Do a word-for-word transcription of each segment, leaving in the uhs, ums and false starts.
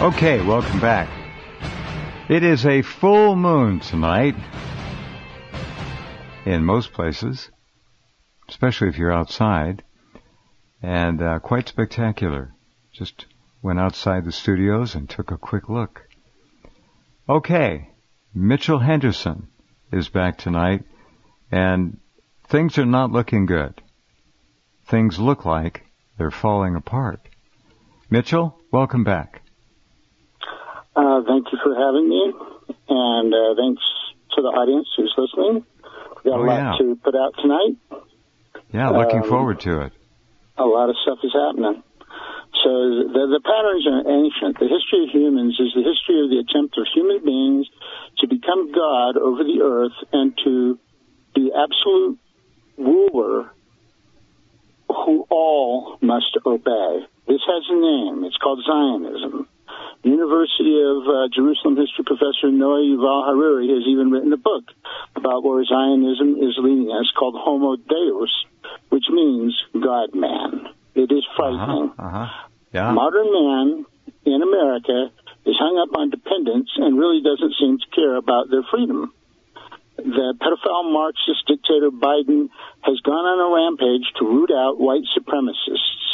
Okay, welcome back. It is a full moon tonight in most places, especially if you're outside, and uh, quite spectacular. Just went outside the studios and took a quick look. Okay, Mitchell Henderson is back tonight, and things are not looking good. Things look like they're falling apart. Mitchell, welcome back. Uh, thank you for having me, and uh, thanks to the audience who's listening. We got oh, a lot yeah. to put out tonight. Yeah, looking um, forward to it. A lot of stuff is happening. So the, the patterns are ancient. The history of humans is the history of the attempt of human beings to become God over the earth and to be absolute ruler who all must obey. This has a name. It's called Zionism. University of uh, Jerusalem history professor Noah Yuval Harari has even written a book about where Zionism is leading us called Homo Deus, which means God-man. It is frightening. Uh-huh, uh-huh. Yeah. Modern man in America is hung up on dependence and really doesn't seem to care about their freedom. The pedophile Marxist dictator Biden has gone on a rampage to root out white supremacists.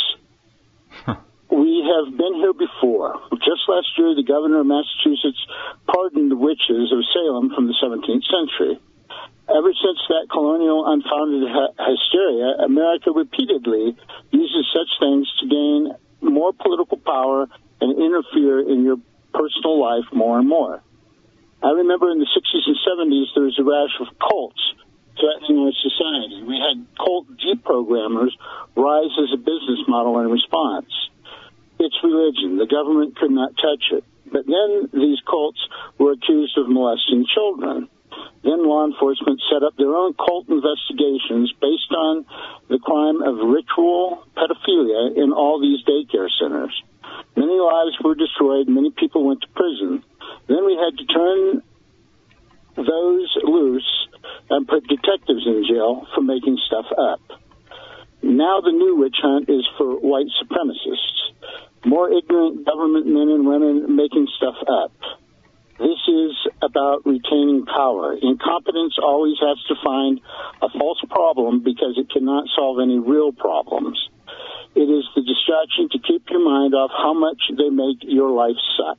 We have been here before. Just last year, the governor of Massachusetts pardoned the witches of Salem from the seventeenth century. Ever since that colonial unfounded hy- hysteria, America repeatedly uses such things to gain more political power and interfere in your personal life more and more. I remember in the sixties and seventies, there was a rash of cults threatening our society. We had cult deprogrammers rise as a business model in response. It's religion. The government could not touch it. But then these cults were accused of molesting children. Then law enforcement set up their own cult investigations based on the crime of ritual pedophilia in all these daycare centers. Many lives were destroyed. Many people went to prison. Then we had to turn those loose and put detectives in jail for making stuff up. Now the new witch hunt is for white supremacists. More ignorant government men and women making stuff up. This is about retaining power. Incompetence always has to find a false problem because it cannot solve any real problems. It is the distraction to keep your mind off how much they make your life suck.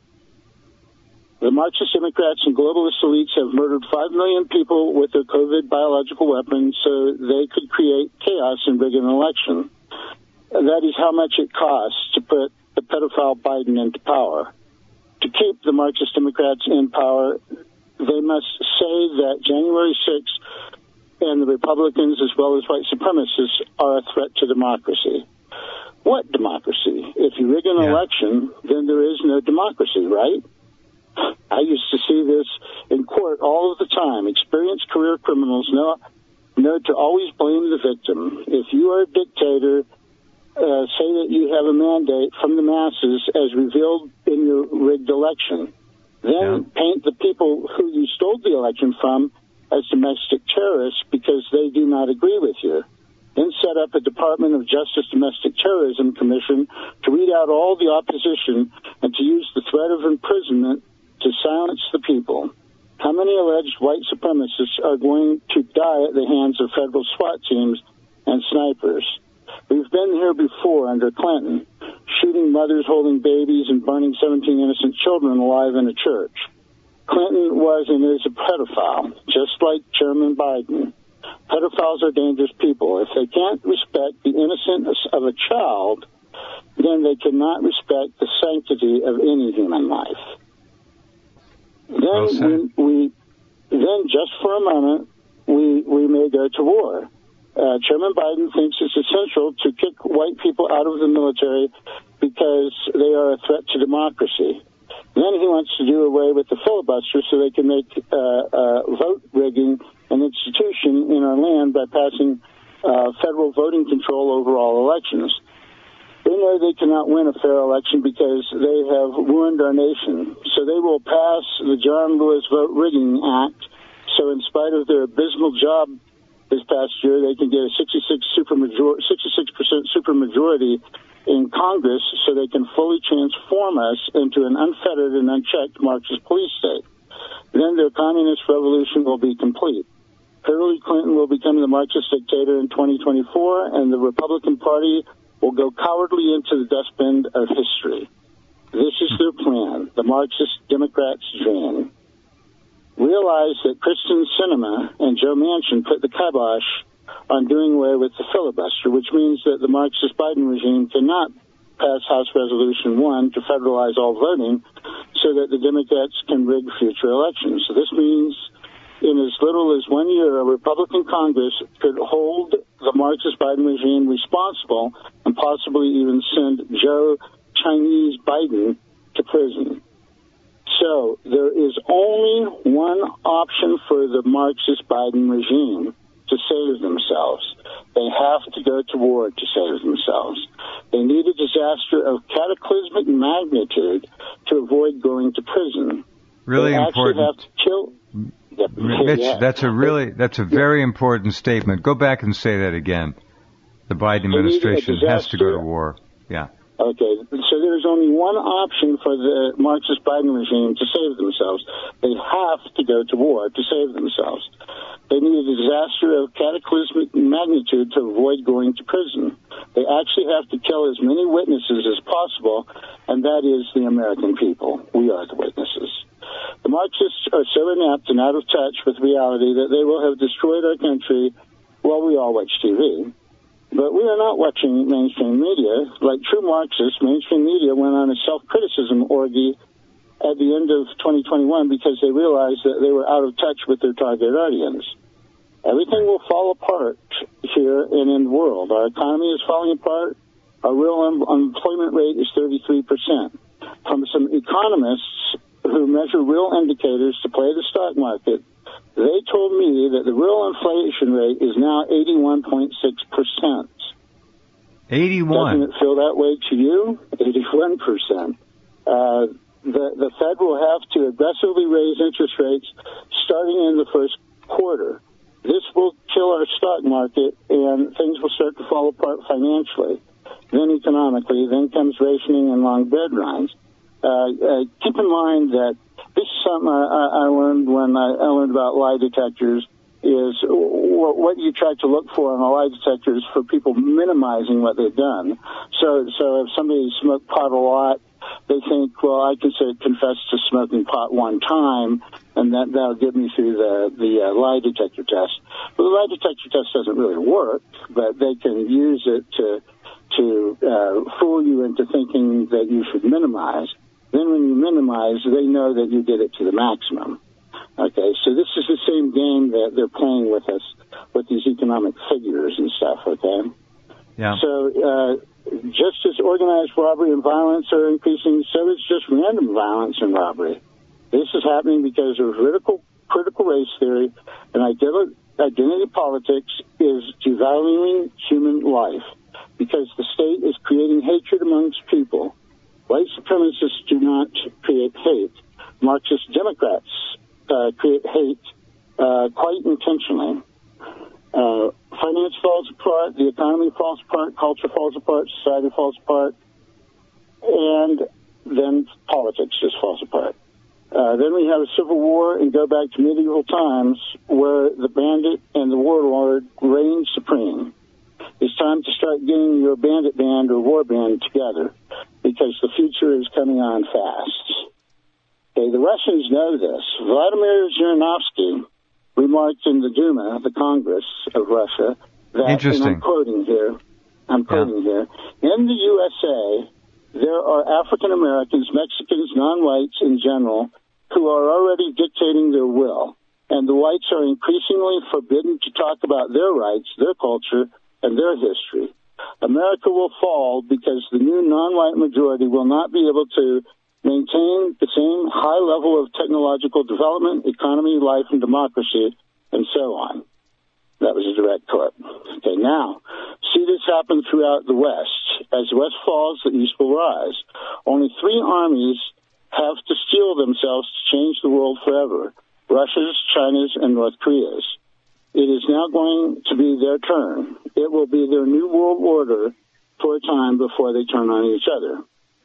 The Marxist Democrats and globalist elites have murdered five million people with their COVID biological weapons so they could create chaos and rig an election. That is how much it costs to put the pedophile Biden into power. To keep the Marxist Democrats in power, they must say that January sixth and the Republicans, as well as white supremacists, are a threat to democracy. What democracy? If you rig an yeah. election, then there is no democracy, right? I used to see this in court all of the time. Experienced career criminals know, know to always blame the victim. If you are a dictator, Uh, say that you have a mandate from the masses as revealed in your rigged election. Then yeah. paint the people who you stole the election from as domestic terrorists because they do not agree with you. Then set up a Department of Justice Domestic Terrorism Commission to weed out all the opposition and to use the threat of imprisonment to silence the people. How many alleged white supremacists are going to die at the hands of federal SWAT teams and snipers? We've been here before under Clinton, shooting mothers holding babies and burning seventeen innocent children alive in a church. Clinton was and is a pedophile, just like Chairman Biden. Pedophiles are dangerous people. If they can't respect the innocence of a child, then they cannot respect the sanctity of any human life. Then we, we, then just for a moment, we we may go to war. Uh, Chairman Biden thinks it's essential to kick white people out of the military because they are a threat to democracy. Then he wants to do away with the filibuster so they can make uh, uh, vote rigging an institution in our land by passing uh, federal voting control over all elections. They know they cannot win a fair election because they have ruined our nation. So they will pass the John Lewis Vote Rigging Act. So in spite of their abysmal job this past year, they can get a sixty-six supermajor- sixty-six percent supermajority in Congress so they can fully transform us into an unfettered and unchecked Marxist police state. Then their communist revolution will be complete. Hillary Clinton will become the Marxist dictator in twenty twenty-four, and the Republican Party will go cowardly into the dustbin of history. This is their plan, the Marxist Democrats' dream. Realize that Kristen Sinema and Joe Manchin put the kibosh on doing away with the filibuster, which means that the Marxist Biden regime cannot pass House Resolution one to federalize all voting so that the Democrats can rig future elections. So this means in as little as one year, a Republican Congress could hold the Marxist Biden regime responsible and possibly even send Joe Chinese Biden to prison. So there is only one option for the Marxist Biden regime to save themselves. They have to go to war to save themselves. They need a disaster of cataclysmic magnitude to avoid going to prison. Really they important. Actually have to kill. Mitch, yeah. that's a really that's a very important statement. Go back and say that again. The Biden administration has to go to war. Yeah. Okay, so there's only one option for the Marxist Biden regime to save themselves. They have to go to war to save themselves. They need a disaster of cataclysmic magnitude to avoid going to prison. They actually have to kill as many witnesses as possible, and that is the American people. We are the witnesses. The Marxists are so inept and out of touch with reality that they will have destroyed our country while we all watch T V. But we are not watching mainstream media. Like true Marxists, mainstream media went on a self-criticism orgy at the end of twenty twenty-one because they realized that they were out of touch with their target audience. Everything will fall apart here and in the world. Our economy is falling apart. Our real un- unemployment rate is thirty-three percent. From some economists who measure real indicators to play the stock market, they told me that the real inflation rate is now eighty-one point six percent. eighty-one. Doesn't it feel that way to you? eighty-one percent. Uh, the, the Fed will have to aggressively raise interest rates starting in the first quarter. This will kill our stock market, and things will start to fall apart financially. Then economically, then comes rationing and long bed rides. Uh, uh, keep in mind that this is something I, I learned when I, I learned about lie detectors, is what you try to look for in a lie detector is for people minimizing what they've done. So, so if somebody smoked pot a lot, they think, well, I can say confess to smoking pot one time, and that, that'll get me through the, the uh, lie detector test. Well, the lie detector test doesn't really work, but they can use it to, to uh, fool you into thinking that you should minimize. Then when you minimize, they know that you did it to the maximum. Okay, so this is the same game that they're playing with us, with these economic figures and stuff, okay? Yeah. So uh, just as organized robbery and violence are increasing, so is just random violence and robbery. This is happening because of critical, critical race theory, and identity, identity politics is devaluing human life because the state is creating hatred amongst people. White supremacists do not create hate. Marxist Democrats uh, create hate uh, quite intentionally. Uh, finance falls apart, the economy falls apart, culture falls apart, society falls apart, and then politics just falls apart. Uh, then we have a civil war and go back to medieval times where the bandit and the warlord reign supreme. It's time to start getting your bandit band or war band together because the future is coming on fast. Okay, the Russians know this. Vladimir Zhirinovsky remarked in the Duma, the Congress of Russia, that, Interesting. and I'm quoting here, I'm quoting yeah. here, in the U S A, there are African Americans, Mexicans, non-whites in general, who are already dictating their will, and the whites are increasingly forbidden to talk about their rights, their culture, and their history. America will fall because the new non-white majority will not be able to maintain the same high level of technological development, economy, life, and democracy, and so on. That was a direct quote. Okay, now, see this happen throughout the West. As the West falls, the East will rise. Only three armies have to steel themselves to change the world forever: Russia's, China's, and North Korea's. It is now going to be their turn. It will be their new world order for a time before they turn on each other.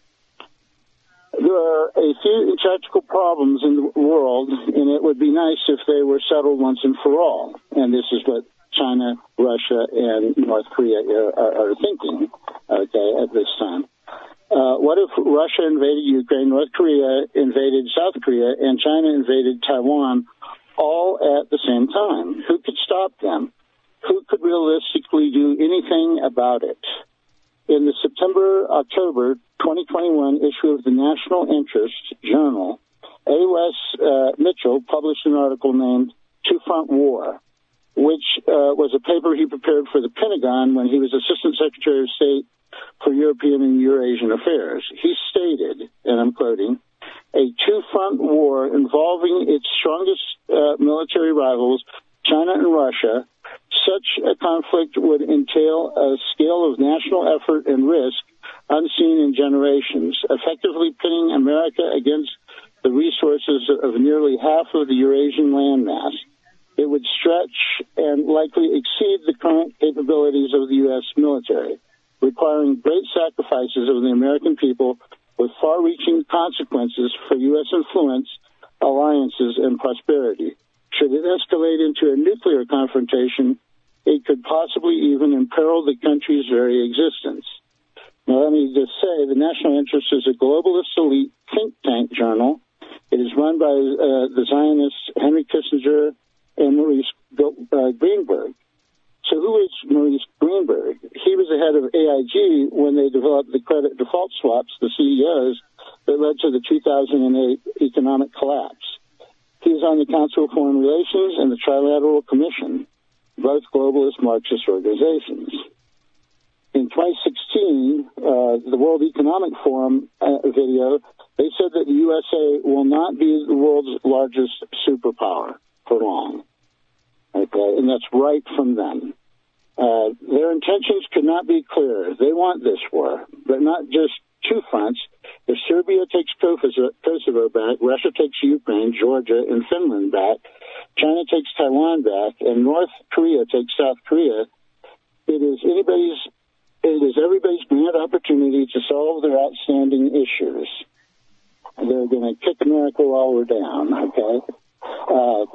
There are a few intractable problems in the world, and it would be nice if they were settled once and for all. And this is what China, Russia, and North Korea are, are thinking, okay, at this time. Uh, what if Russia invaded Ukraine, North Korea invaded South Korea, and China invaded Taiwan all at the same time? Who could stop them? Who could realistically do anything about it? In the September-October twenty twenty-one issue of the National Interest Journal, A. Wes uh, Mitchell published an article named Two-Front War, which uh, was a paper he prepared for the Pentagon when he was Assistant Secretary of State for European and Eurasian Affairs. He stated, and I'm quoting, a two-front war involving its strongest uh, military rivals, China and Russia. Such a conflict would entail a scale of national effort and risk unseen in generations, effectively pitting America against the resources of nearly half of the Eurasian landmass. It would stretch and likely exceed the current capabilities of the U S military, requiring great sacrifices of the American people with far-reaching consequences for U S influence, alliances, and prosperity. Should it escalate into a nuclear confrontation, it could possibly even imperil the country's very existence. Now, let me just say, the National Interest is a globalist elite think tank journal. It is run by uh, the Zionists Henry Kissinger and Maurice uh, Greenberg. So who is Maurice Greenberg? He was the head of A I G when they developed the credit default swaps, the C D Os, that led to the two thousand eight economic collapse. He is on the Council of Foreign Relations and the Trilateral Commission, both globalist Marxist organizations. In twenty sixteen, uh, the World Economic Forum uh, video, they said that the U S A will not be the world's largest superpower for long. Okay, and that's right from them. Uh, their intentions could not be clearer. They want this war, but not just two fronts. If Serbia takes Kosovo back, Russia takes Ukraine, Georgia, and Finland back, China takes Taiwan back, and North Korea takes South Korea, it is anybody's, it is everybody's grand opportunity to solve their outstanding issues. They're going to kick America while we're down, okay? Uh,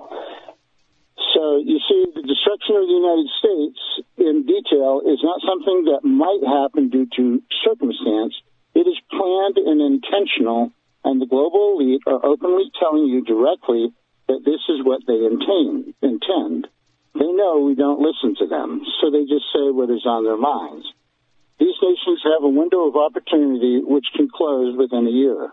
so, you see, the destruction of the United States in detail is not something that might happen due to circumstance. It is planned and intentional, and the global elite are openly telling you directly that this is what they intend. intend. They know we don't listen to them, so they just say what is on their minds. These nations have a window of opportunity which can close within a year.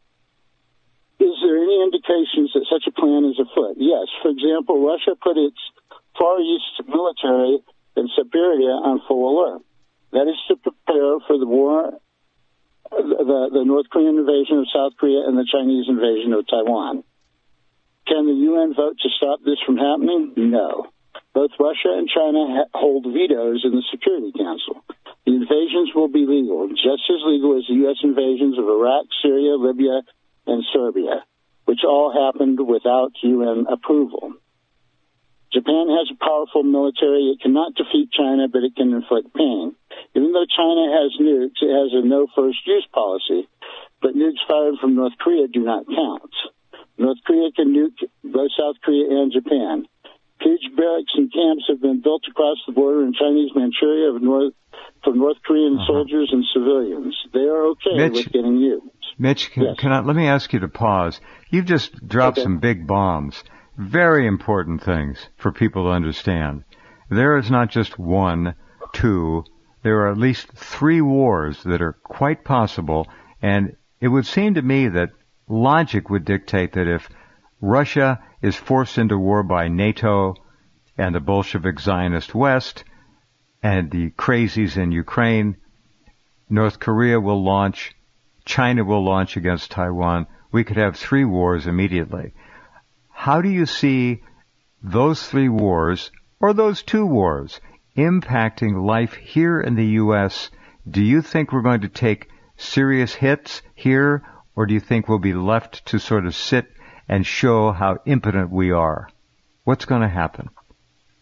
Is there any indications that such a plan is afoot? Yes. For example, Russia put its Far East military in Siberia on full alert. That is to prepare for the war, the, the North Korean invasion of South Korea and the Chinese invasion of Taiwan. Can the U N vote to stop this from happening? No. Both Russia and China ha- hold vetoes in the Security Council. The invasions will be legal, just as legal as the U S invasions of Iraq, Syria, Libya, and Serbia, which all happened without U N approval. Japan has a powerful military. It cannot defeat China, but it can inflict pain. Even though China has nukes, it has a no-first-use policy, but nukes fired from North Korea do not count. North Korea can nuke both South Korea and Japan. Huge barracks and camps have been built across the border in Chinese Manchuria of North, for North Korean uh-huh. soldiers and civilians. They are okay Mitch, with getting used. Mitch, can, yes. can I, let me ask you to pause. You've just dropped okay. some big bombs. Very important things for people to understand. There is not just one, two, there are at least three wars that are quite possible, and it would seem to me that logic would dictate that if Russia is forced into war by NATO and the Bolshevik Zionist West and the crazies in Ukraine, North Korea will launch, China will launch against Taiwan. We could have three wars immediately. How do you see those three wars, or those two wars, impacting life here in the U S? Do you think we're going to take serious hits here, or do you think we'll be left to sort of sit and show how impotent we are? What's going to happen?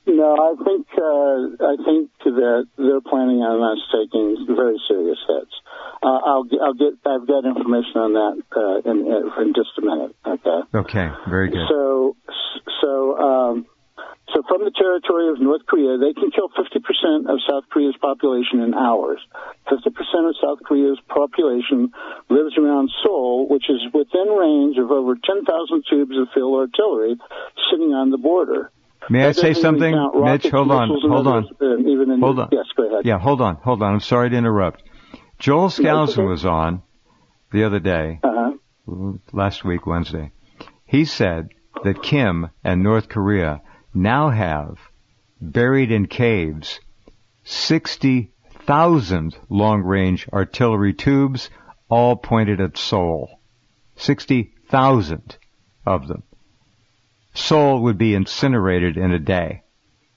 No, I think uh, I think that they're planning on us taking very serious hits. Uh, I'll I'll get I've got information on that uh, in in just a minute. Okay. Okay. Very good. So so um, so from the territory of North Korea, they can kill fifty percent of South Korea's population in hours. Fifty percent of South Korea's population lives around Seoul, which is within range of over ten thousand tubes of field artillery sitting on the border. May I say something? Mitch, hold on, hold on. Hold on. Yes, go ahead. Yeah, hold on, hold on. I'm sorry to interrupt. Joel Skousen was on the other day, uh-huh. last week, Wednesday. He said that Kim and North Korea now have, buried in caves, sixty thousand long-range artillery tubes, all pointed at Seoul. sixty thousand of them. Seoul would be incinerated in a day.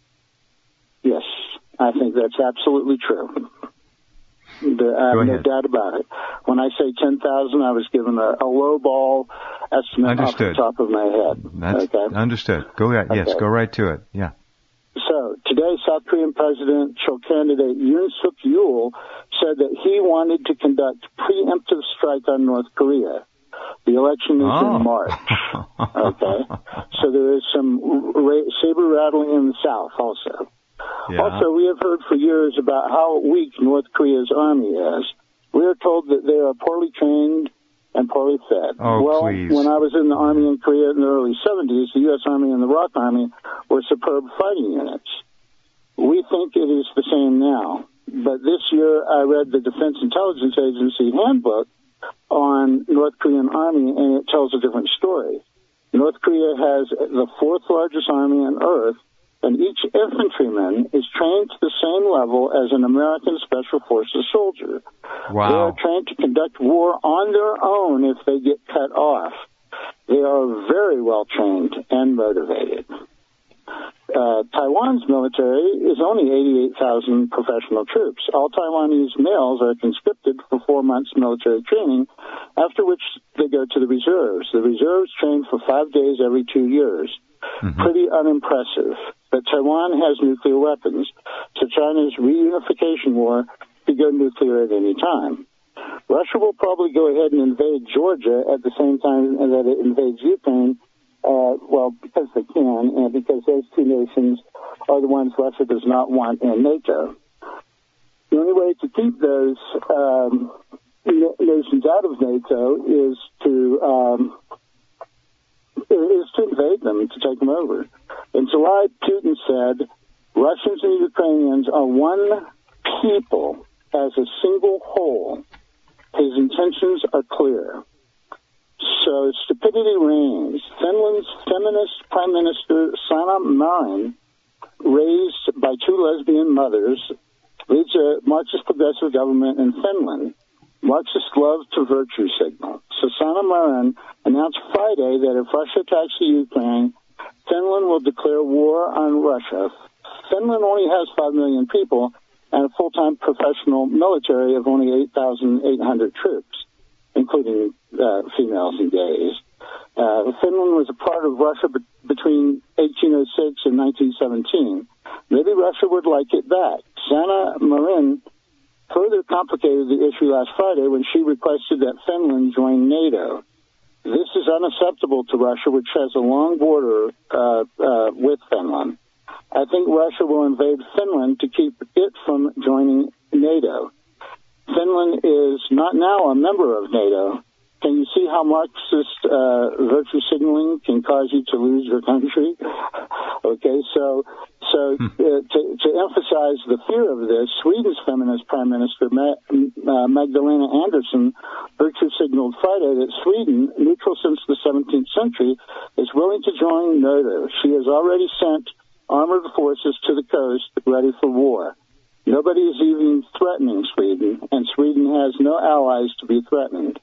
Yes, I think that's absolutely true. The, I have no doubt about it. When I say ten thousand, I was given a, a low ball estimate Understood. off the top of my head. That's okay? Understood. Go ahead. Yes, okay. go right to it. Yeah. So today, South Korean presidential candidate Yoon Suk Yeol said that he wanted to conduct preemptive strike on North Korea. The election is oh. in March. Okay, so there is some ra- saber rattling in the South also. Yeah. Also, we have heard for years about how weak North Korea's army is. We are told that they are poorly trained and poorly fed. Oh, well, please. when I was in the Army in Korea in the early seventies, the U S Army and the ROK Army were superb fighting units. We think it is the same now. But this year, I read the Defense Intelligence Agency handbook on North Korean Army, and it tells a different story. North Korea has the fourth largest army on Earth, and each infantryman is trained to the same level as an American Special Forces soldier. Wow. They are trained to conduct war on their own if they get cut off. They are very well trained and motivated. Uh, Taiwan's military is only eighty-eight thousand professional troops. All Taiwanese males are conscripted for four months military training, after which they go to the reserves. The reserves train for five days every two years. Mm-hmm. Pretty unimpressive. But Taiwan has nuclear weapons, so China's reunification war could go nuclear at any time. Russia will probably go ahead and invade Georgia at the same time that it invades Ukraine. Uh, well, because they can, and because those two nations are the ones Russia does not want in NATO. The only way to keep those um, nations out of NATO is to um, is to invade them, to take them over. In July, Putin said, Russians and Ukrainians are one people as a single whole. His intentions are clear. So stupidity reigns. Finland's feminist Prime Minister Sanna Marin, raised by two lesbian mothers, leads a Marxist progressive government in Finland. Marxists love to virtue signal. So Sanna Marin announced Friday that if Russia attacks the Ukraine, Finland will declare war on Russia. Finland only has five million people and a full-time professional military of only eight thousand eight hundred troops, including uh, females and gays. Uh, Finland was a part of Russia be- between eighteen oh six and nineteen seventeen. Maybe Russia would like it back. Sanna Marin further complicated the issue last Friday when she requested that Finland join NATO. This is unacceptable to Russia, which has a long border uh, uh, with Finland. I think Russia will invade Finland to keep it from joining NATO. Finland is not now a member of NATO. Can you see how Marxist uh, virtue signaling can cause you to lose your country? Okay, so so uh, to, to emphasize the fear of this, Sweden's feminist Prime Minister Ma- uh, Magdalena Andersson virtue signaled Friday that Sweden, neutral since the seventeenth century, is willing to join NATO. She has already sent armored forces to the coast ready for war. Nobody is even threatening Sweden, and Sweden has no allies to be threatened.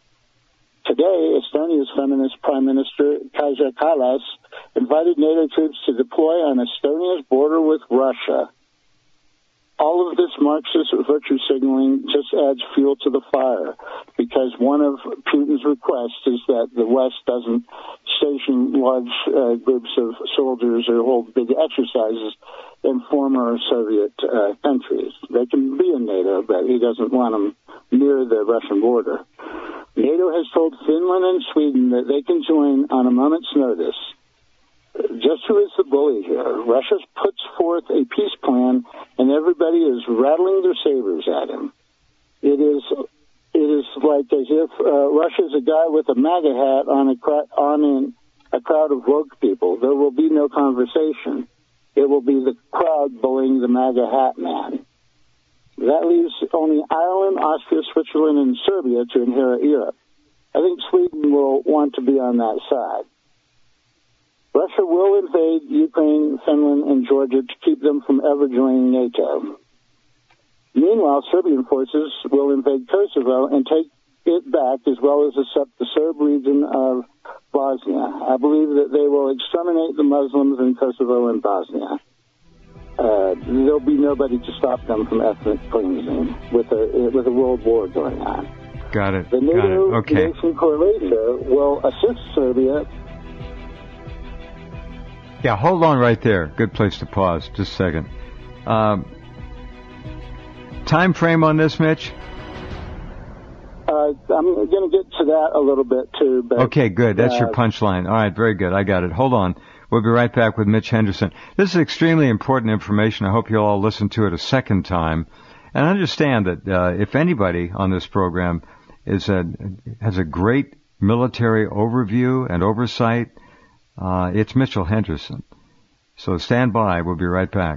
Today, Estonia's feminist Prime Minister Kaja Kallas invited NATO troops to deploy on Estonia's border with Russia. all of this Marxist virtue signaling just adds fuel to the fire, because one of Putin's requests is that the West doesn't station large uh, groups of soldiers or hold big exercises in former Soviet uh, countries. They can be in NATO, but he doesn't want them near the Russian border. NATO has told Finland and Sweden that they can join on a moment's notice. Just who is the bully here? Russia puts forth a peace plan, and everybody is rattling their sabers at him. It is, it is like as if uh, Russia's a guy with a MAGA hat on a on in a crowd of woke people. There will be no conversation. It will be the crowd bullying the MAGA hat man. That leaves only Ireland, Austria, Switzerland, and Serbia to inherit Europe. I think Sweden will want to be on that side. Russia will invade Ukraine, Finland, and Georgia to keep them from ever joining NATO. Meanwhile, Serbian forces will invade Kosovo and take it back, as well as accept the Serb region of Bosnia. I believe that they will exterminate the Muslims in Kosovo and Bosnia. Uh, there'll be nobody to stop them from ethnic cleansing with a with a world war going on. Got it. The NATO Got it. Okay. nation Croatia will assist Serbia. Yeah, hold on right there. Good place to pause. Just a second. Um, time frame on this, Mitch? Uh, I'm going to get to that a little bit, too. But, okay, good. That's uh, your punchline. All right, very good. I got it. Hold on. We'll be right back with Mitch Henderson. This is extremely important information. I hope you'll all listen to it a second time. And understand that uh, if anybody on this program is a, has a great military overview and oversight, Uh, it's Mitchell Henderson. So stand by. We'll be right back.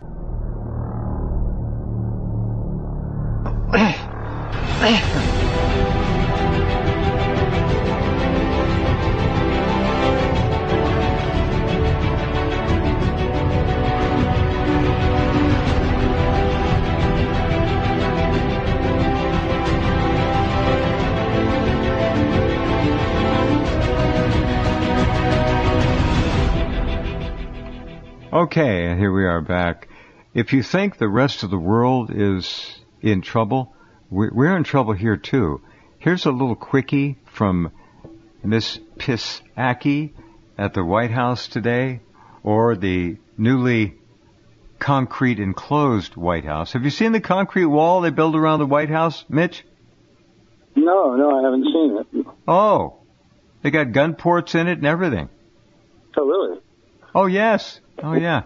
Okay, here we are back. If you think the rest of the world is in trouble, we're in trouble here too. Here's a little quickie from Miss Psaki at the White House today, or the newly concrete enclosed White House. Have you seen the concrete wall they built around the White House, Mitch? No, no, I haven't seen it. Oh, they got gun ports in it and everything. Oh, really? Oh, yes. Oh, yeah.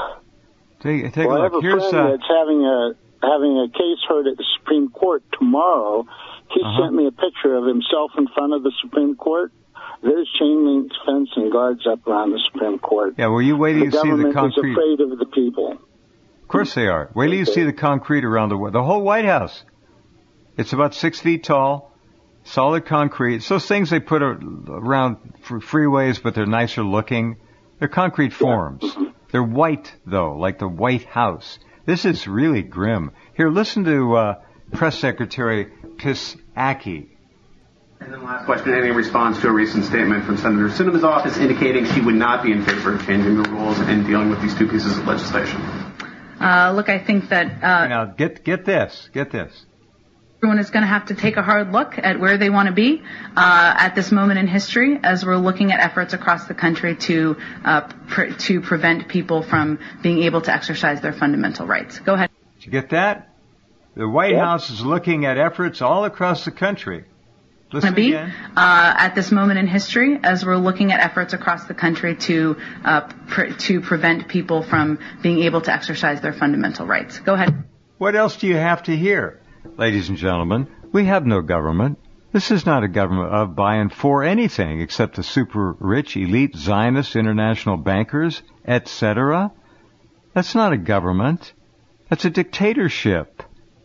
Take, take well, a look. I have a Here's, friend uh, that's having a having a case heard at the Supreme Court tomorrow. He uh-huh. sent me a picture of himself in front of the Supreme Court. There's chain link fence and guards up around the Supreme Court. Yeah, well, you wait till you see the concrete. The government is afraid of the people. Of course they are. Wait till you see the concrete around the the whole White House. It's about six feet tall, solid concrete. It's those things they put around freeways, but they're nicer looking. They're concrete forms. Yeah. Mm-hmm. They're white, though, like the White House. This is really grim. Here, listen to uh, Press Secretary Psaki. And then last question, any response to a recent statement from Senator Sinema's office indicating she would not be in favor of changing the rules and dealing with these two pieces of legislation? Uh, look, I think that... Uh, now, get get this. Get this. Everyone is going to have to take a hard look at where they want to be uh, at this moment in history, as we're looking at efforts across the country to uh, pr- to prevent people from being able to exercise their fundamental rights. Go ahead. Did you get that? The White yep. House is looking at efforts all across the country. Listen be, again. Uh, at this moment in history, as we're looking at efforts across the country to uh, pr- to prevent people from being able to exercise their fundamental rights. Go ahead. What else do you have to hear? Ladies and gentlemen, we have no government. This is not a government of, by, and for anything except the super rich, elite, Zionist, international bankers, et cetera. That's not a government. That's a dictatorship.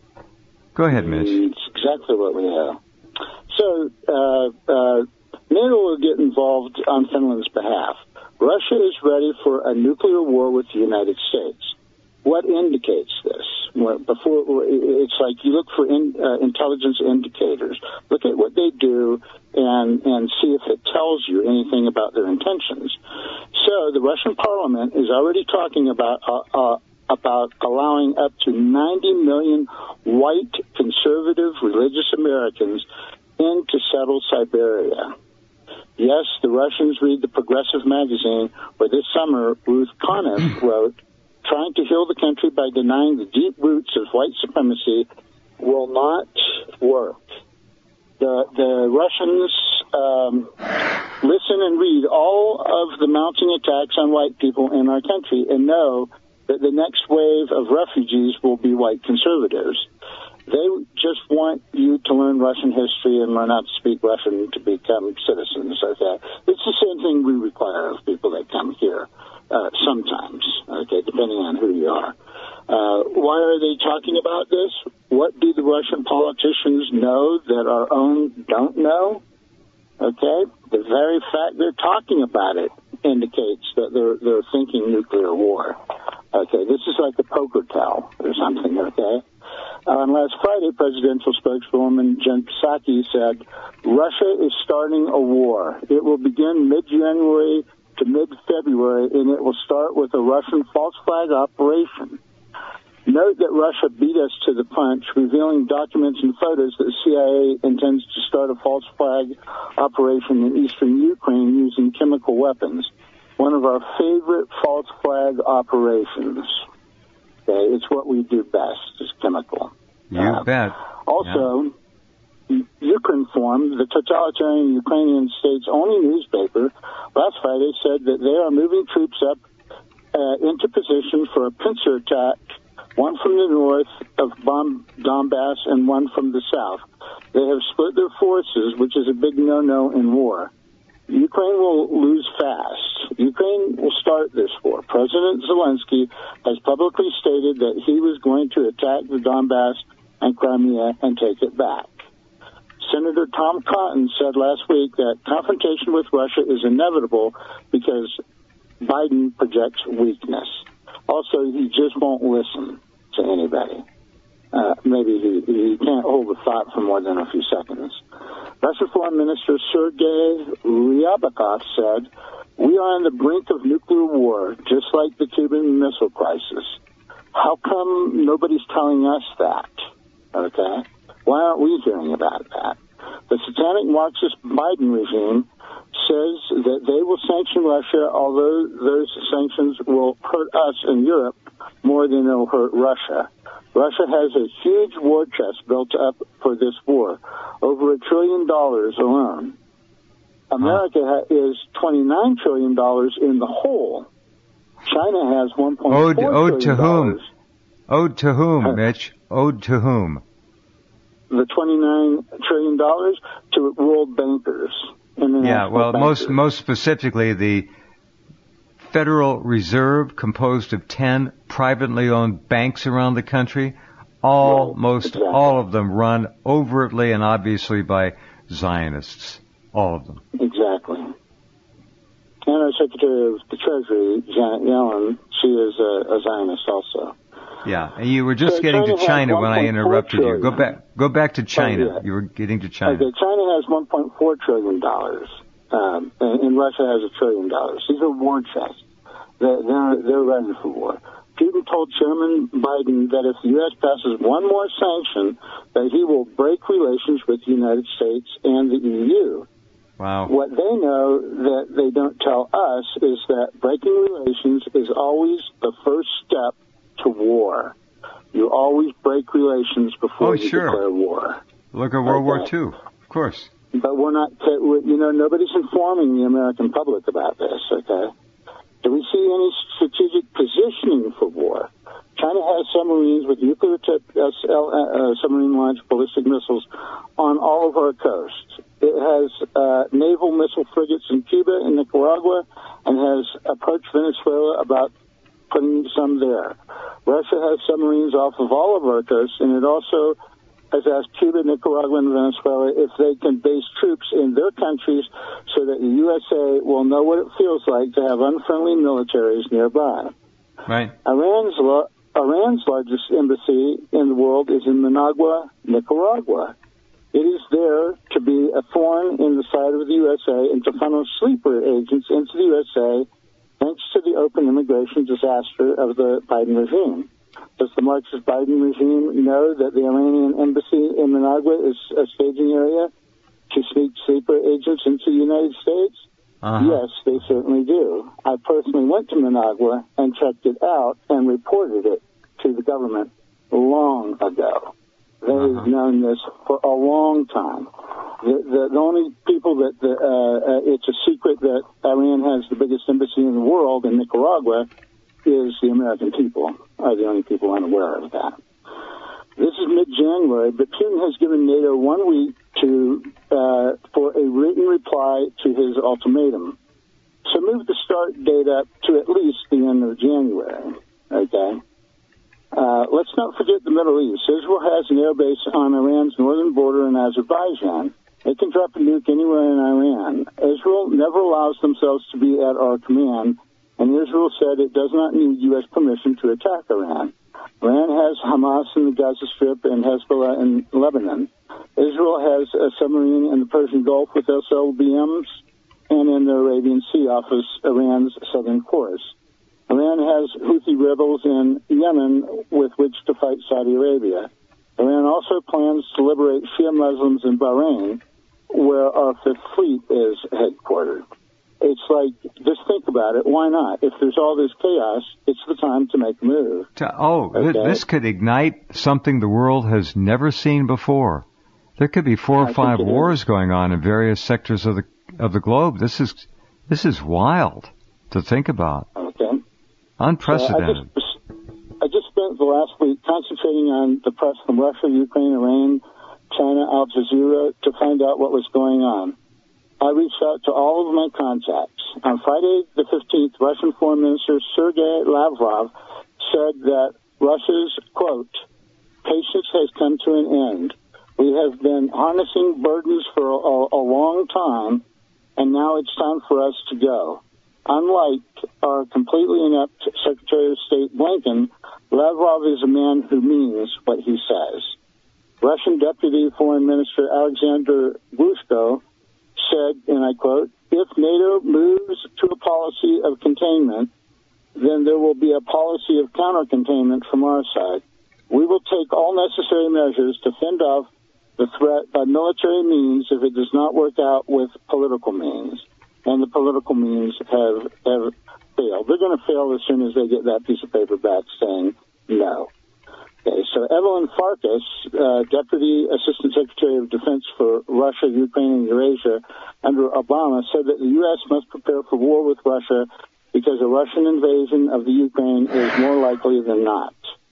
Go ahead, Mitch. It's exactly what we have. So, uh, uh, NATO will get involved on Finland's behalf. Russia is ready for a nuclear war with the United States. What indicates this? Before, it's like you look for in, uh, intelligence indicators. Look at what they do and and see if it tells you anything about their intentions. So the Russian parliament is already talking about a, a, about allowing up to ninety million white conservative religious Americans in to settle Siberia. Yes, the Russians read the Progressive magazine, where this summer Ruth Conniff wrote, trying to heal the country by denying the deep roots of white supremacy will not work. The, the Russians um, listen and read all of the mounting attacks on white people in our country and know that the next wave of refugees will be white conservatives. They just want you to learn Russian history and learn how to speak Russian to become citizens. Okay? It's the same thing we require of people that come here uh, sometimes, okay, depending on who you are. Uh, why are they talking about this? What do the Russian politicians know that our own don't know? Okay? The very fact they're talking about it indicates that they're, they're thinking nuclear war. Okay, this is like a poker tell or something, okay? Uh, and last Friday, presidential spokeswoman Jen Psaki said, Russia is starting a war. It will begin mid-January to mid-February, and it will start with a Russian false flag operation. Note that Russia beat us to the punch, revealing documents and photos that the C I A intends to start a false flag operation in eastern Ukraine using chemical weapons. One of our favorite false flag operations. Okay, it's what we do best, is chemical. You uh, bet. Also, yeah. Ukrinform, the totalitarian Ukrainian state's only newspaper, last Friday said that they are moving troops up uh, into position for a pincer attack, one from the north of Bom- Donbass and one from the south. They have split their forces, which is a big no-no in war. Ukraine will lose fast. Ukraine will start this war. President Zelensky has publicly stated that he was going to attack the Donbass and Crimea and take it back. Senator Tom Cotton said last week that confrontation with Russia is inevitable because Biden projects weakness. Also, he just won't listen to anybody. Uh, maybe he, he can't hold a thought for more than a few seconds. Russian Foreign Minister Sergei Ryabakov said, we are on the brink of nuclear war, just like the Cuban Missile Crisis. How come nobody's telling us that? Okay? Why aren't we hearing about that? The satanic Marxist Biden regime says that they will sanction Russia, although those sanctions will hurt us in Europe more than they'll hurt Russia. Russia has a huge war chest built up for this war, over a trillion dollars alone. America ha- is twenty-nine trillion dollars in the whole. China has one point four ode, trillion ode to dollars. whom? Ode to whom, Mitch? Ode to whom? The twenty-nine trillion dollars to world bankers. Yeah, well, bankers. most most specifically, the Federal Reserve, composed of ten privately owned banks around the country, almost exactly. all of them run overtly and obviously by Zionists. All of them. Exactly. And our Secretary of the Treasury, Janet Yellen, she is a, a Zionist also. Yeah, and you were just so getting China to China when I interrupted you. Go trillion. back, go back to China. Oh, yeah. You were getting to China. Okay, China has one point four trillion dollars, um, and, and Russia has a trillion dollars. These are war chests. They're, they're, they're ready for war. Putin told Chairman Biden that if the U S passes one more sanction, that he will break relations with the United States and the E U. Wow. What they know that they don't tell us is that breaking relations is always the first step to war. You always break relations before Oh, you sure. declare war. Look at World War Okay. Two, of course. But we're not, you know, nobody's informing the American public about this, okay? Do we see any strategic positioning for war? China has submarines with nuclear-tipped uh, submarine-launched ballistic missiles on all of our coasts. It has uh, naval missile frigates in Cuba and Nicaragua and has approached Venezuela about putting some there. Russia has submarines off of all of our coasts, and it also has asked Cuba, Nicaragua, and Venezuela if they can base troops in their countries so that the U S A will know what it feels like to have unfriendly militaries nearby. Right. Iran's, lo- Iran's largest embassy in the world is in Managua, Nicaragua. It is there to be a thorn in the side of the U S A and to funnel sleeper agents into the U S A thanks to the open immigration disaster of the Biden regime. Does the Marxist Biden regime know that the Iranian embassy in Managua is a staging area to sneak sleeper agents into the United States? Uh-huh. Yes, they certainly do. I personally went to Managua and checked it out and reported it to the government long ago. They've uh-huh. known this for a long time. The, the, the only people that, the, uh, uh, it's a secret that Iran has the biggest embassy in the world in Nicaragua is the American people are the only people unaware of that. This is mid-January, but Putin has given NATO one week to uh, for a written reply to his ultimatum. So move the start date up to at least the end of January, okay? Uh, let's not forget the Middle East. Israel has an air base on Iran's northern border in Azerbaijan. They can drop a nuke anywhere in Iran. Israel never allows themselves to be at our command, and Israel said it does not need U S permission to attack Iran. Iran has Hamas in the Gaza Strip and Hezbollah in Lebanon. Israel has a submarine in the Persian Gulf with S L B Ms and in the Arabian Sea off of Iran's southern course. Iran has Houthi rebels in Yemen with which to fight Saudi Arabia. Iran also plans to liberate Shia Muslims in Bahrain, where our Fifth Fleet is headquartered. It's like, just think about it. Why not? If there's all this chaos, it's the time to make a move. Oh, okay? This could ignite something the world has never seen before. There could be four or I five wars is. going on in various sectors of the of the globe. This is this is wild to think about. Okay. Unprecedented. So I, just, I just spent the last week concentrating on the press from Russia, Ukraine, Iran, China, Al Jazeera to find out what was going on. I reached out to all of my contacts. On Friday the fifteenth, Russian Foreign Minister Sergei Lavrov said that Russia's, quote, patience has come to an end. We have been harnessing burdens for a, a long time, and now it's time for us to go. Unlike our completely inept Secretary of State Blinken, Lavrov is a man who means what he says. Russian Deputy Foreign Minister Alexander Grushko said, and I quote, if NATO moves to a policy of containment, then there will be a policy of counter-containment from our side. We will take all necessary measures to fend off the threat by military means if it does not work out with political means. And the political means have, have failed. They're going to fail as soon as they get that piece of paper back saying no. Okay, so Evelyn Farkas, uh, Deputy Assistant Secretary of Defense for Russia, Ukraine, and Eurasia under Obama, said that the U S must prepare for war with Russia because a Russian invasion of the Ukraine is more likely than not.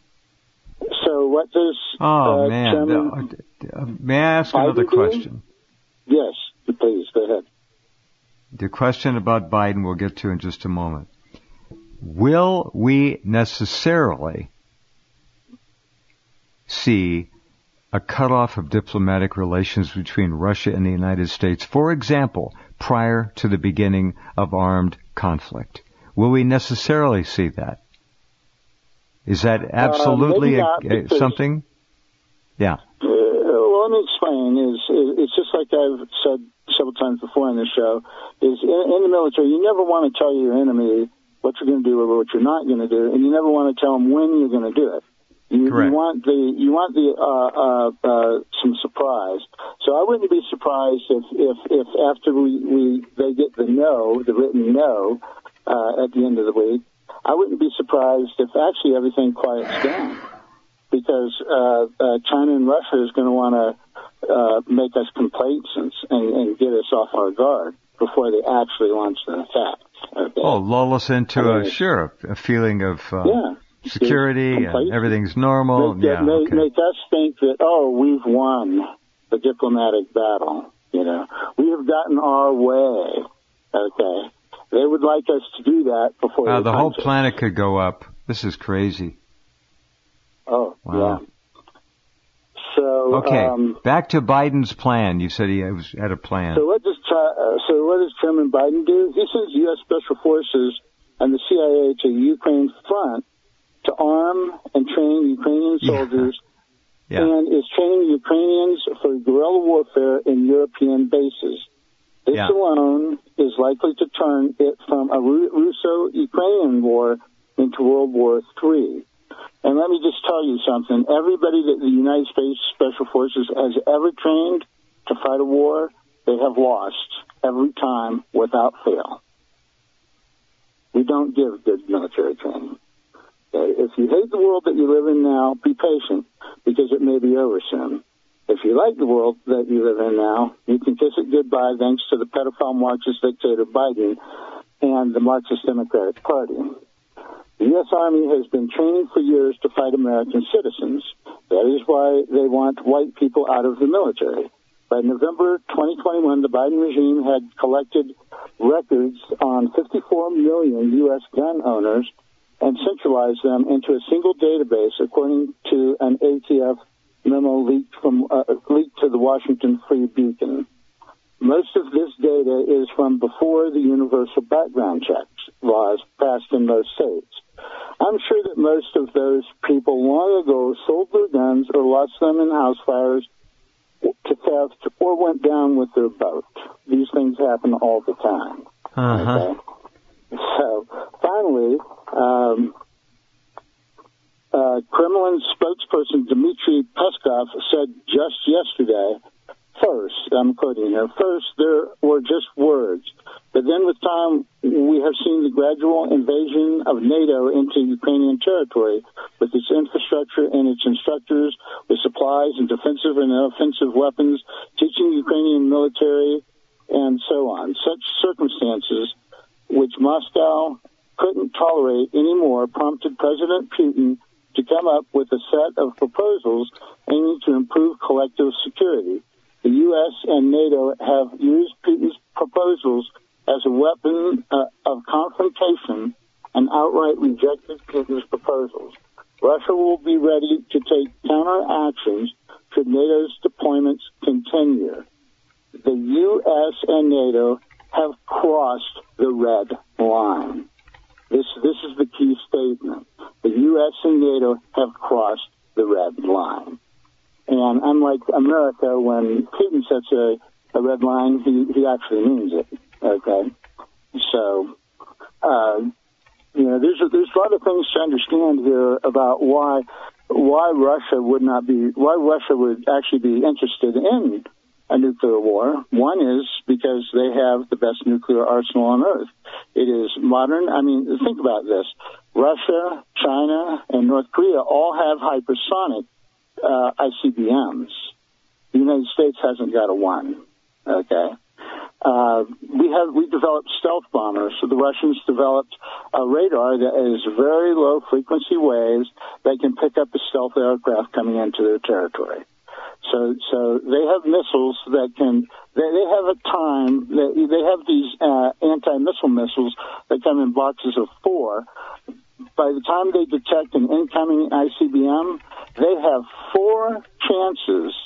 So what does oh, uh, man. Chairman Uh, may I ask Biden another do? question? Yes, please, go ahead. The question about Biden we'll get to in just a moment. Will we necessarily see a cutoff of diplomatic relations between Russia and the United States, for example, prior to the beginning of armed conflict? Will we necessarily see that? Is that absolutely uh, a, a, something? Yeah. Uh, well, let me explain. Is it's just like I've said several times before on this show. Is in, in the military, you never want to tell your enemy what you're going to do or what you're not going to do, and you never want to tell them when you're going to do it. You, you want the you want the uh, uh, uh, some surprise. So I wouldn't be surprised if if, if after we, we they get the no, the written no, uh, at the end of the week, I wouldn't be surprised if actually everything quiets down, because uh, uh, China and Russia is going to want to uh, make us complacent and, and get us off our guard before they actually launch an attack. Okay? Oh, lull us into I mean, a sure a feeling of uh, yeah. security and everything's normal. Make, yeah, make, okay. make us think that, oh, we've won the diplomatic battle. You know, we have gotten our way. Okay, they would like us to do that before. Uh, they the whole punch us. planet could go up. This is crazy. Oh, wow. yeah. So okay, um, back to Biden's plan. You said he was, had a plan. So what does uh, so what does Chairman Biden do? He sends U S Special Forces and the C I A to the Ukraine front to arm and train Ukrainian soldiers, yeah. Yeah. and is training Ukrainians for guerrilla warfare in European bases. This Yeah. alone is likely to turn it from a Ru- Russo-Ukrainian war into World War Three. And let me just tell you something. Everybody that the United States Special Forces has ever trained to fight a war, they have lost every time without fail. We don't give good military training. Okay? If you hate the world that you live in now, be patient, because it may be over soon. If you like the world that you live in now, you can kiss it goodbye thanks to the pedophile Marxist dictator Biden and the Marxist Democratic Party. The U S. Army has been training for years to fight American citizens. That is why they want white people out of the military. By November twenty twenty-one, the Biden regime had collected records on fifty-four million U S gun owners and centralized them into a single database, according to an A T F memo leaked from uh, leaked to the Washington Free Beacon. Most of this data is from before the universal background checks laws passed in most states. I'm sure that most of those people long ago sold their guns or lost them in house fires to theft or went down with their boat. These things happen all the time. Uh-huh. Okay? So, finally, um, uh, Kremlin spokesperson Dmitry Peskov said just yesterday, first, I'm quoting here, first there were just words, but then with time we have seen the gradual invasion of NATO into Ukrainian territory with its infrastructure and its instructors with supplies and defensive and offensive weapons, teaching Ukrainian military and so on. Such circumstances, which Moscow couldn't tolerate anymore, prompted President Putin to come up with a set of proposals aiming to improve collective security. The U S and NATO have used Putin's proposals as a weapon uh, of confrontation and outright rejected Putin's proposals. Russia will be ready to take counter-actions should NATO's deployments continue. The U S and NATO have crossed the red line. This, this is the key statement. The U S and NATO have crossed the red line. And unlike America, when Putin sets a, a red line, he, he actually means it. Okay? So, uh, you know, there's a, there's a lot of things to understand here about why why Russia would not be, why Russia would actually be interested in a nuclear war. One is because they have the best nuclear arsenal on Earth. It is modern. I mean, think about this. Russia, China, and North Korea all have hypersonic uh, I C B Ms. The United States hasn't got a one. Okay. Uh, we have we developed stealth bombers. So the Russians developed a radar that is very low frequency waves that can pick up a stealth aircraft coming into their territory. So, so they have missiles that can. They, they have a time. They, they have these uh, anti-missile missiles that come in boxes of four. By the time they detect an incoming I C B M, they have four chances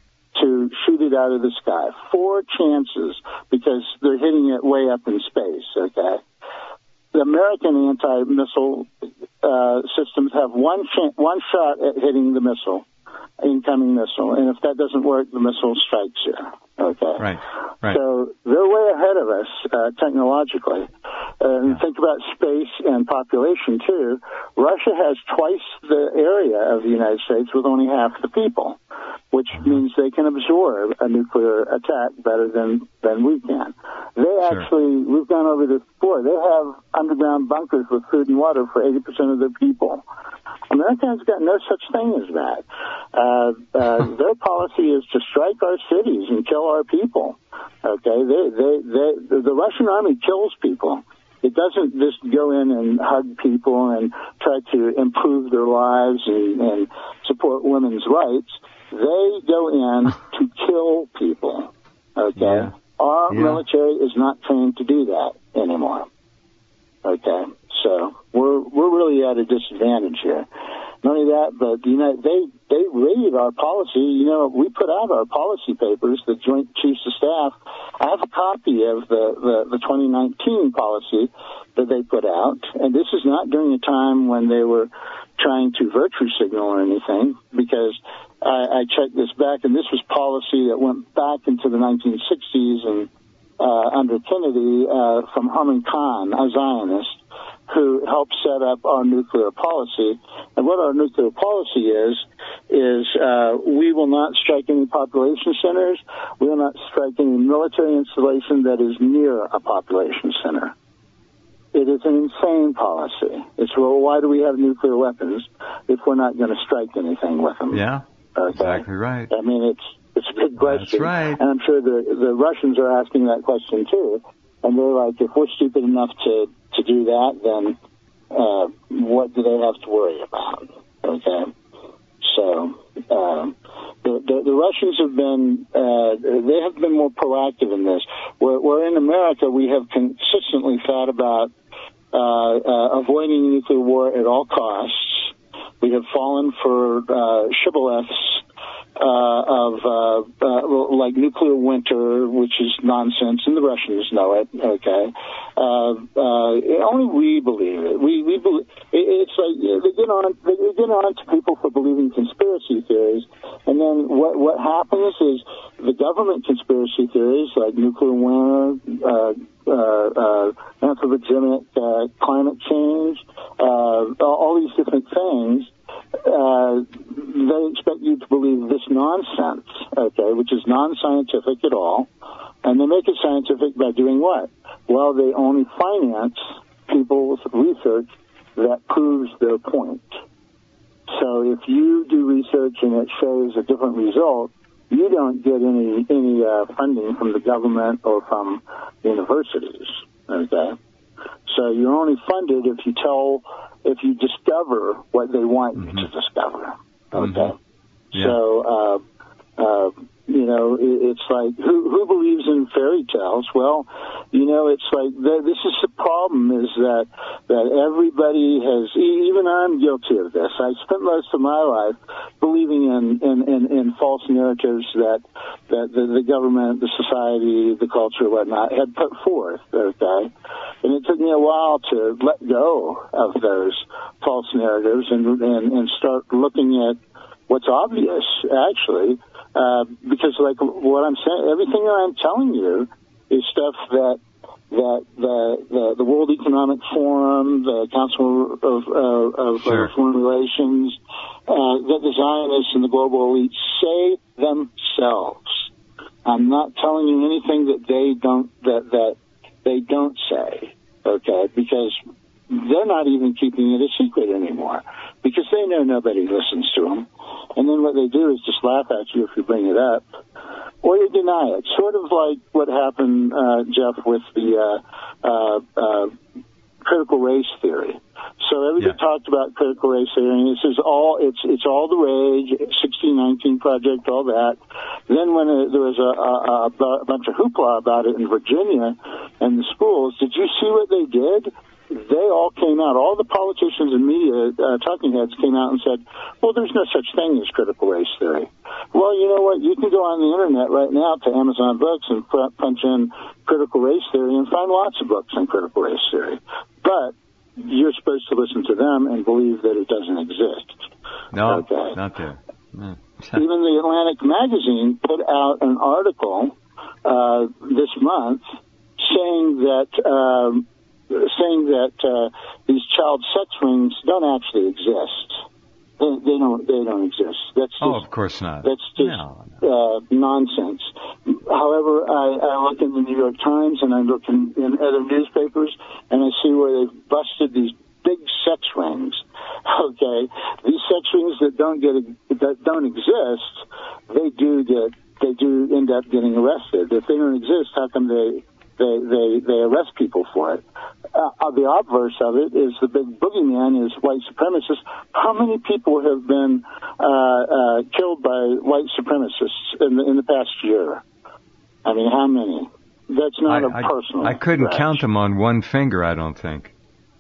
to shoot it out of the sky. Four chances, because they're hitting it way up in space. Okay. The American anti-missile uh, systems have one ch- one shot at hitting the missile. Incoming missile, and if that doesn't work, the missile strikes you. Okay, right, right. So they're way ahead of us uh, technologically. And yeah. Think about space and population too. Russia has twice the area of the United States with only half the people, which mm-hmm. means they can absorb a nuclear attack better than than we can. They sure. actually, we've gone over this before. They have underground bunkers with food and water for eighty percent of their people. America has got no such thing as that. Uh, uh, their policy is to strike our cities and kill our people. Okay, they, they, they, the Russian army kills people. It doesn't just go in and hug people and try to improve their lives and, and support women's rights. They go in to kill people. Okay, yeah. our yeah. military is not trained to do that anymore. Okay. So we're we're really at a disadvantage here. Not only that, but the United they they rated our policy. You know, we put out our policy papers, the Joint Chiefs of Staff. I have a copy of the, the, the twenty nineteen policy that they put out, and this is not during a time when they were trying to virtue signal or anything, because I, I checked this back, and this was policy that went back into the nineteen sixties and uh, under Kennedy uh, from Herman Kahn, a Zionist, who helped set up our nuclear policy. And what our nuclear policy is, is uh, we will not strike any population centers. We will not strike any military installation that is near a population center. It is an insane policy. It's, well, why do we have nuclear weapons if we're not going to strike anything with them? Yeah, okay? Exactly right. I mean, it's it's a good question. That's right. And I'm sure the, the Russians are asking that question, too. And they're like, if we're stupid enough to, to do that, then uh, what do they have to worry about? Okay? So um, the, the, the Russians have been, uh, they have been more proactive in this. Where, where in America we have consistently thought about uh, uh, avoiding nuclear war at all costs. We have fallen for uh, shibboleths Uh, of uh, uh, like nuclear winter, which is nonsense, and the Russians know it. Okay, uh, uh, only we believe it. We we believe it, it's like they get on they get on to people for believing conspiracy theories, and then what what happens is the government conspiracy theories like nuclear winter, uh, uh, uh, anthropogenic uh, climate change, uh, all these different things. Uh, they expect you to believe this nonsense, okay, which is non-scientific at all, and they make it scientific by doing what? Well, they only finance people's research that proves their point. So if you do research and it shows a different result, you don't get any any uh, funding from the government or from universities, okay? So you're only funded if you tell, if you discover what they want mm-hmm. you to discover. Okay. Mm-hmm. Yeah. So, uh, uh, you know, it, it's like, who, who believes in fairy tales? Well, you know, it's like, the, this is the problem is that, that everybody has, even I'm guilty of this. I spent most of my life believing in, in, in, in false narratives that, that the, the government, the society, the culture, whatnot, had put forth, okay? And it took me a while to let go of those false narratives and, and, and start looking at what's obvious, actually, uh, because, like, what I'm saying, everything that I'm telling you is stuff that that the the, the World Economic Forum, the Council of, uh, of sure. Foreign Relations, uh, that the Zionists and the global elites say themselves. I'm not telling you anything that they don't that that they don't say, okay? Because they're not even keeping it a secret anymore, because they know nobody listens to them. And then what they do is just laugh at you if you bring it up, or you deny it. Sort of like what happened, uh, Jeff, with the uh, uh, uh, critical race theory. So everybody yeah. talked about critical race theory, and this is all it's it's all the rage, sixteen nineteen Project, all that. Then when it, there was a, a, a bunch of hoopla about it in Virginia and the schools, did you see what they did? They all came out, all the politicians and media uh, talking heads came out and said, well, there's no such thing as critical race theory. Well, you know what? You can go on the internet right now to Amazon Books and punch in critical race theory and find lots of books on critical race theory. But you're supposed to listen to them and believe that it doesn't exist. No, okay. not there. No. Even the Atlantic magazine put out an article uh, this month saying that um, saying that uh, these child sex rings don't actually exist. They, they don't. They don't exist. That's just, oh, of course not. That's just no. uh, nonsense. However, I, I look in the New York Times and I look in, in other newspapers and I see where they've busted these big sex rings. Okay, these sex rings that don't get that don't exist, they do get they do end up getting arrested. If they don't exist, how come they they they, they arrest people for it? Uh, the obverse of it is the big boogeyman is white supremacists. How many people have been uh, uh, killed by white supremacists in the, in the past year? I mean, how many? That's not I, a personal. I, I couldn't crash. count them on one finger, I don't think.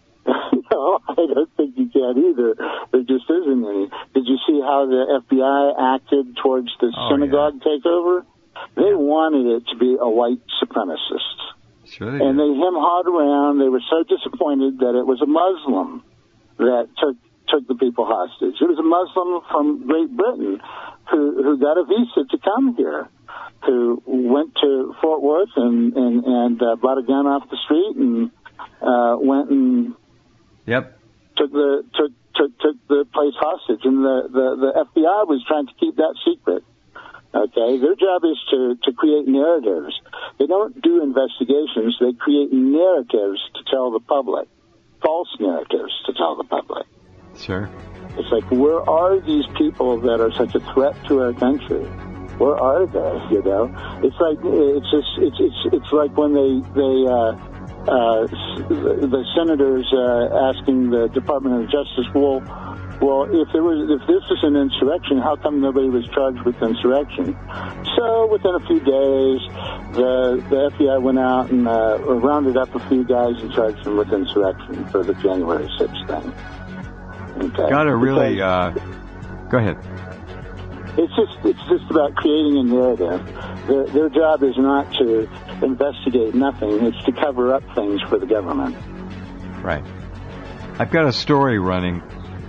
No, I don't think you can either. There just isn't any. Did you see how the F B I acted towards the oh, synagogue yeah. takeover? They wanted it to be a white supremacist. Sure they and did. they hem-hawed around. They were so disappointed that it was a Muslim that took took the people hostage. It was a Muslim from Great Britain who who got a visa to come here. who went to Fort Worth and and, and uh, bought a gun off the street and uh, went and yep. took the took took took the place hostage, and the, the the F B I was trying to keep that secret. Okay, their job is to to create narratives. They don't do investigations. They create narratives to tell the public, false narratives to tell the public. Sure. It's like, where are these people that are such a threat to our country? Where are they? You know, it's like it's just it's it's it's like when they they uh, uh, the senators uh, asking the Department of Justice, well, well, if there was if this is an insurrection, how come nobody was charged with insurrection? So within a few days, the the F B I went out and uh, rounded up a few guys and charged them with insurrection for the January sixth thing. Okay. Got to really uh, go ahead. It's just it's just about creating a narrative. Their, their job is not to investigate nothing. It's to cover up things for the government. Right. I've got a story running.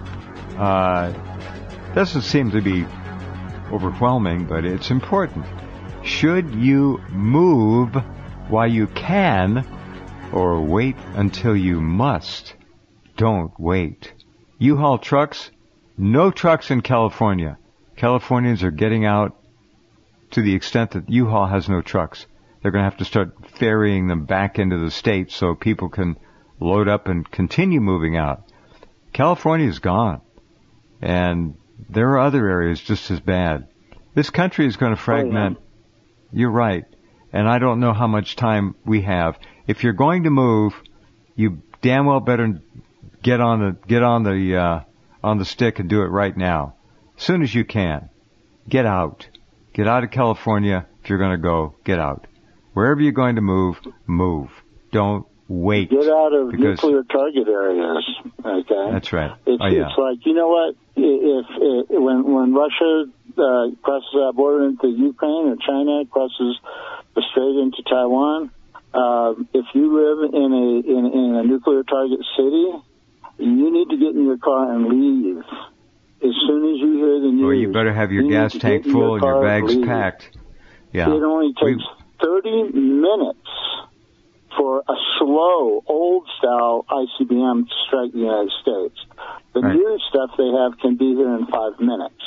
Uh, doesn't seem to be overwhelming, but it's important. Should you move while you can, or wait until you must? Don't wait. U-Haul trucks, no trucks in California. Californians are getting out to the extent that U-Haul has no trucks. They're going to have to start ferrying them back into the state so people can load up and continue moving out. California is gone. And there are other areas just as bad. This country is going to fragment. Oh, yeah. You're right. And I don't know how much time we have. If you're going to move, you damn well better get on the get on the uh, on the stick and do it right now. As soon as you can. Get out. Get out of California. If you're going to go, get out. Wherever you're going to move, move. Don't wait. Get out of nuclear target areas. Okay. That's right. It's, oh, yeah. it's like, you know what? If, if when when Russia uh, crosses that border into Ukraine, or China crosses the strait into Taiwan, uh, if you live in a in, in a nuclear target city, you need to get in your car and leave. As soon as you hear the news, or you better have your gas tank full and your bags packed. Yeah. It only takes we, thirty minutes for a slow, old-style I C B M to strike the United States. The right. new stuff they have can be here in five minutes.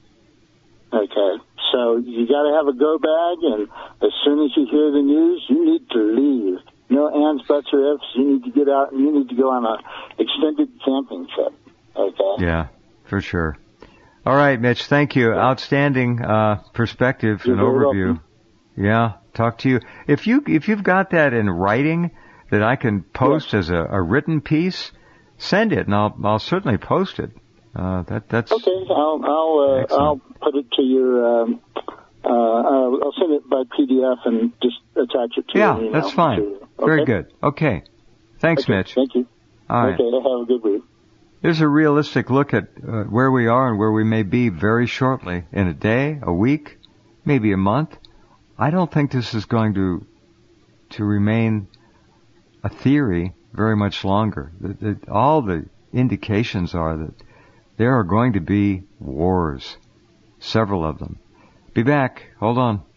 Okay, so you got to have a go bag, and as soon as you hear the news, you need to leave. No ands, buts, or ifs. You need to get out, and you need to go on an extended camping trip. Okay? Yeah, for sure. All right, Mitch, thank you. Yeah. Outstanding uh, perspective You're and overview. Welcome. Yeah, talk to you. If you if you've got that in writing that I can post yes. as a, a written piece, send it, and I'll I'll certainly post it. Uh, that that's okay. I'll I'll uh, I'll put it to your. Um, uh, I'll, I'll send it by P D F and just attach it to yeah, your email. Yeah, that's fine. Okay? Very good. Okay. Thanks, okay, Mitch. Thank you. All right. Okay. Have a good week. There's a realistic look at uh, where we are and where we may be very shortly, in a day, a week, maybe a month. I don't think this is going to to remain a theory very much longer. The, the, all the indications are that there are going to be wars, several of them. Be back. Hold on.